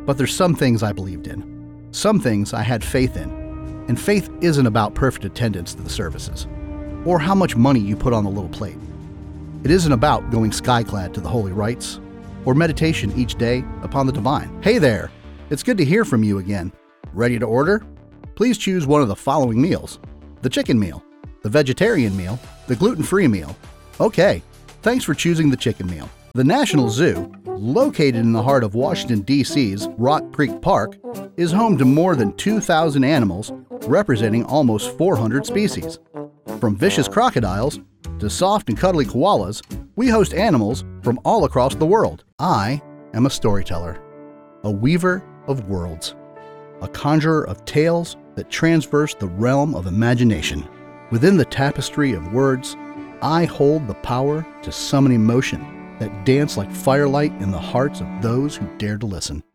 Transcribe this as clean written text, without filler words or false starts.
But there's some things I believed in. Some things I had faith in. And faith isn't about perfect attendance to the services, or how much money you put on the little plate. It isn't about going skyclad to the holy rites, or meditation each day upon the divine. Hey there! It's good to hear from you again. Ready to order? Please choose one of the following meals: the chicken meal, the vegetarian meal, the gluten-free meal. Okay, thanks for choosing the chicken meal. The National Zoo, located in the heart of Washington, D.C.'s Rock Creek Park, is home to more than 2,000 animals representing almost 400 species. From vicious crocodiles to soft and cuddly koalas, we host animals from all across the world. I am a storyteller, a weaver of worlds, a conjurer of tales that transverse the realm of imagination. Within the tapestry of words, I hold the power to summon emotion that dance like firelight in the hearts of those who dare to listen.